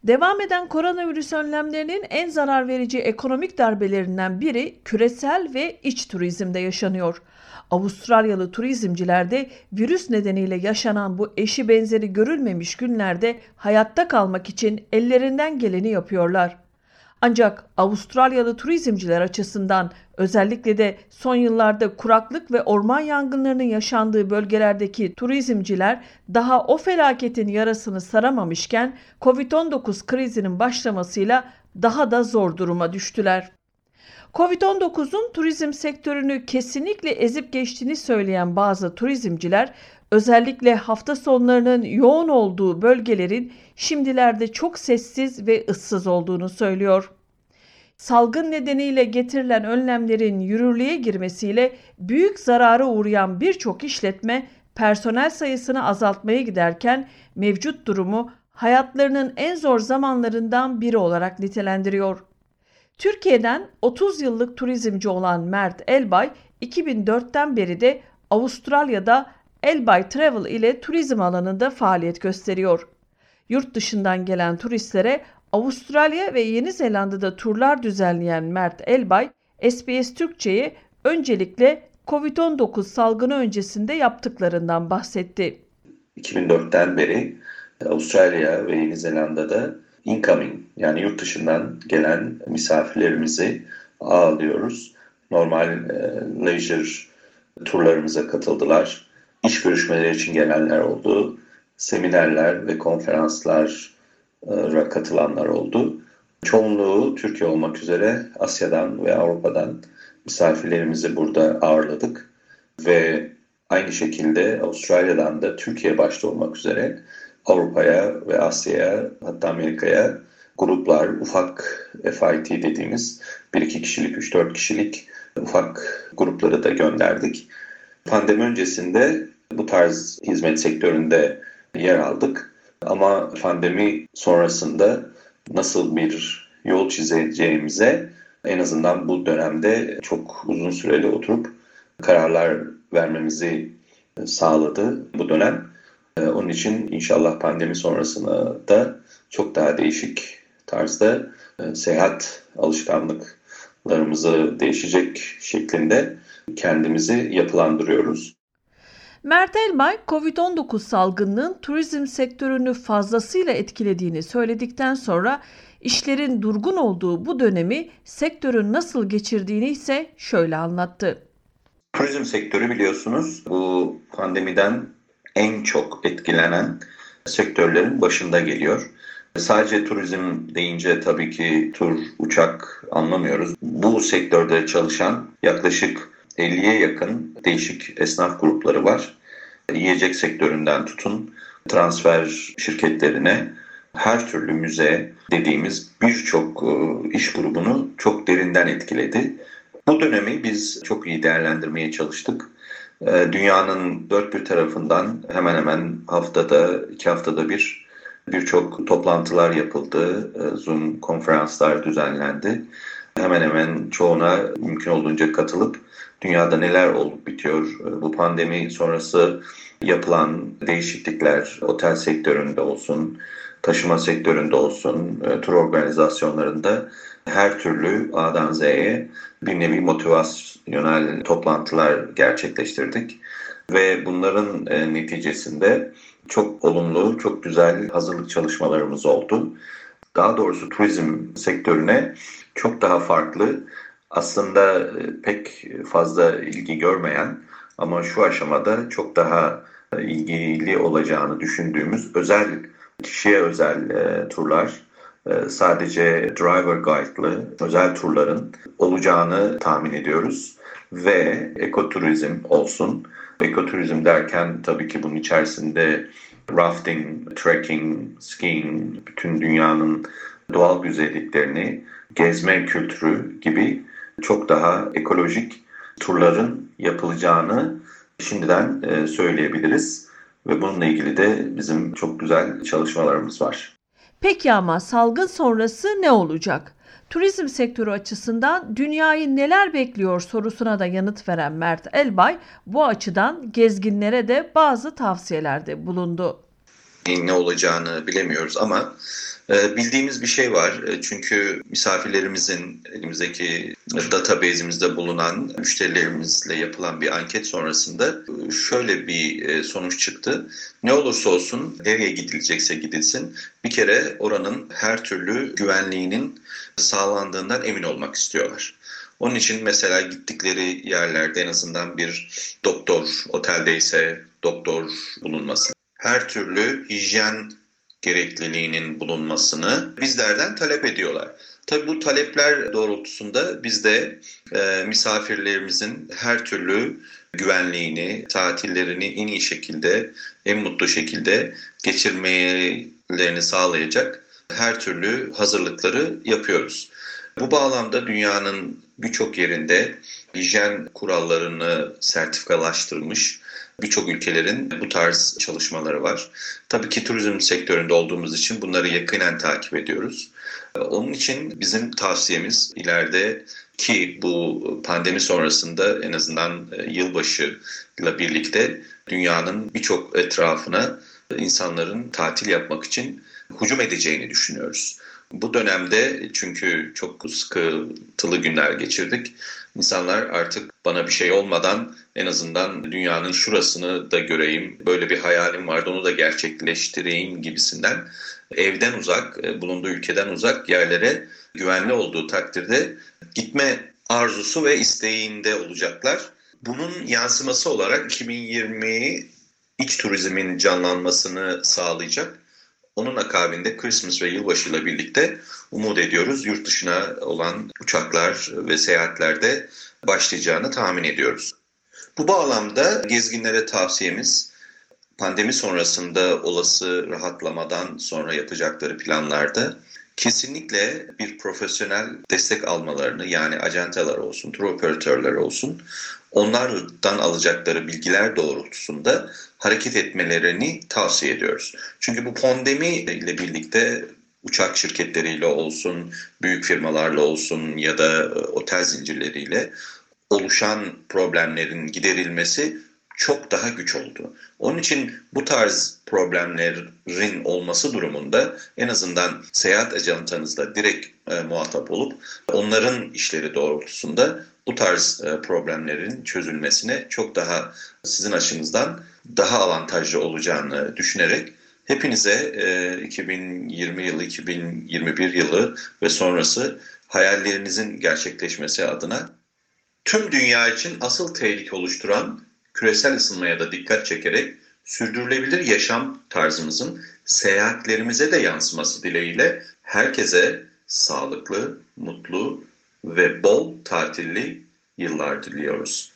Devam eden koronavirüs önlemlerinin en zarar verici ekonomik darbelerinden biri küresel ve iç turizmde yaşanıyor. Avustralyalı turizmciler de virüs nedeniyle yaşanan bu eşi benzeri görülmemiş günlerde hayatta kalmak için ellerinden geleni yapıyorlar. Ancak Avustralyalı turizmciler açısından özellikle de son yıllarda kuraklık ve orman yangınlarının yaşandığı bölgelerdeki turizmciler daha o felaketin yarasını saramamışken Covid-19 krizinin başlamasıyla daha da zor duruma düştüler. Covid-19'un turizm sektörünü kesinlikle ezip geçtiğini söyleyen bazı turizmciler, özellikle hafta sonlarının yoğun olduğu bölgelerin şimdilerde çok sessiz ve ıssız olduğunu söylüyor. Salgın nedeniyle getirilen önlemlerin yürürlüğe girmesiyle büyük zarara uğrayan birçok işletme personel sayısını azaltmaya giderken mevcut durumu hayatlarının en zor zamanlarından biri olarak nitelendiriyor. Türkiye'den 30 yıllık turizmci olan Mert Elbay, 2004'ten beri de Avustralya'da Elbay Travel ile turizm alanında faaliyet gösteriyor. Yurt dışından gelen turistlere Avustralya ve Yeni Zelanda'da turlar düzenleyen Mert Elbay, SBS Türkçe'ye öncelikle Covid-19 salgını öncesinde yaptıklarından bahsetti. 2004'ten beri Avustralya ve Yeni Zelanda'da incoming, yani yurt dışından gelen misafirlerimizi ağırlıyoruz. Normal leisure turlarımıza katıldılar. İş görüşmeleri için gelenler oldu. Seminerler ve konferanslara katılanlar oldu. Çoğunluğu Türkiye olmak üzere Asya'dan ve Avrupa'dan misafirlerimizi burada ağırladık. Ve aynı şekilde Avustralya'dan da Türkiye başta olmak üzere Avrupa'ya ve Asya'ya, hatta Amerika'ya gruplar, ufak FIT dediğimiz 1-2 kişilik, 3-4 kişilik ufak grupları da gönderdik. Pandemi öncesinde bu tarz hizmet sektöründe yer aldık. Ama pandemi sonrasında nasıl bir yol çizeceğimize en azından bu dönemde çok uzun süreli oturup kararlar vermemizi sağladı bu dönem. Onun için inşallah pandemi sonrasında da çok daha değişik tarzda seyahat alışkanlıklarımızı değişecek şeklinde kendimizi yapılandırıyoruz. Mert Elbay, Covid-19 salgınının turizm sektörünü fazlasıyla etkilediğini söyledikten sonra işlerin durgun olduğu bu dönemi sektörün nasıl geçirdiğini ise şöyle anlattı. Turizm sektörü biliyorsunuz bu pandemiden en çok etkilenen sektörlerin başında geliyor. Sadece turizm deyince tabii ki tur, uçak anlamıyoruz. Bu sektörde çalışan yaklaşık 50'ye yakın değişik esnaf grupları var. Yiyecek sektöründen tutun transfer şirketlerine, her türlü müze dediğimiz birçok iş grubunu çok derinden etkiledi. Bu dönemi biz çok iyi değerlendirmeye çalıştık. Dünyanın dört bir tarafından hemen hemen haftada, 2 haftada birçok toplantılar yapıldı. Zoom konferanslar düzenlendi. Hemen hemen çoğuna mümkün olduğunca katılıp dünyada neler olup bitiyor, bu pandemi sonrası yapılan değişiklikler otel sektöründe olsun, taşıma sektöründe olsun, tur organizasyonlarında her türlü A'dan Z'ye bir nevi motivasyonel toplantılar gerçekleştirdik. Ve bunların neticesinde çok olumlu, çok güzel hazırlık çalışmalarımız oldu. Daha doğrusu turizm sektörüne çok daha farklı, aslında pek fazla ilgi görmeyen ama şu aşamada çok daha ilgili olacağını düşündüğümüz kişiye özel turlar, sadece driver guide'lı özel turların olacağını tahmin ediyoruz. Ve ekoturizm olsun. Ekoturizm derken tabii ki bunun içerisinde rafting, trekking, skiing, bütün dünyanın doğal güzelliklerini, gezme kültürü gibi çok daha ekolojik turların yapılacağını şimdiden söyleyebiliriz. Ve bununla ilgili de bizim çok güzel çalışmalarımız var. Peki ama salgın sonrası ne olacak? Turizm sektörü açısından dünyayı neler bekliyor sorusuna da yanıt veren Mert Elbay, bu açıdan gezginlere de bazı tavsiyelerde bulundu. ne olacağını bilemiyoruz ama bildiğimiz bir şey var. Çünkü misafirlerimizin elimizdeki database'imizde bulunan müşterilerimizle yapılan bir anket sonrasında şöyle bir sonuç çıktı. Ne olursa olsun, nereye gidilecekse gidilsin, bir kere oranın her türlü güvenliğinin sağlandığından emin olmak istiyorlar. Onun için mesela gittikleri yerlerde en azından bir doktor, oteldeyse doktor bulunması, her türlü hijyen gerekliliğinin bulunmasını bizlerden talep ediyorlar. Tabii bu talepler doğrultusunda biz de misafirlerimizin her türlü güvenliğini, tatillerini en iyi şekilde, en mutlu şekilde geçirmelerini sağlayacak her türlü hazırlıkları yapıyoruz. Bu bağlamda dünyanın birçok yerinde hijyen kurallarını sertifikalaştırmış birçok ülkelerin bu tarz çalışmaları var. Tabii ki turizm sektöründe olduğumuz için bunları yakinen takip ediyoruz. Onun için bizim tavsiyemiz ileride ki bu pandemi sonrasında en azından yılbaşıyla birlikte dünyanın birçok etrafına insanların tatil yapmak için hücum edeceğini düşünüyoruz. Bu dönemde çünkü çok sıkıntılı günler geçirdik. İnsanlar artık bana bir şey olmadan en azından dünyanın şurasını da göreyim, böyle bir hayalim vardı onu da gerçekleştireyim gibisinden evden uzak, bulunduğu ülkeden uzak yerlere güvenli olduğu takdirde gitme arzusu ve isteğinde olacaklar. Bunun yansıması olarak 2020'yi iç turizmin canlanmasını sağlayacak. Onun akabinde Christmas ve yılbaşıyla birlikte umut ediyoruz yurt dışına olan uçaklar ve seyahatlerde başlayacağını tahmin ediyoruz. Bu bağlamda gezginlere tavsiyemiz pandemi sonrasında olası rahatlamadan sonra yapacakları planlarda kesinlikle bir profesyonel destek almalarını, yani acenteler olsun, tur operatörler olsun, onlardan alacakları bilgiler doğrultusunda hareket etmelerini tavsiye ediyoruz. Çünkü bu pandemi ile birlikte uçak şirketleriyle olsun, büyük firmalarla olsun ya da otel zincirleriyle oluşan problemlerin giderilmesi çok daha güç oldu. Onun için bu tarz problemlerin olması durumunda en azından seyahat ajantanızla direkt muhatap olup onların işleri doğrultusunda bu tarz problemlerin çözülmesine çok daha sizin açınızdan daha avantajlı olacağını düşünerek hepinize 2020 yılı, 2021 yılı ve sonrası hayallerinizin gerçekleşmesi adına tüm dünya için asıl tehlike oluşturan küresel ısınmaya da dikkat çekerek sürdürülebilir yaşam tarzımızın seyahatlerimize de yansıması dileğiyle herkese sağlıklı, mutlu ve bol tatilli yıllar diliyoruz.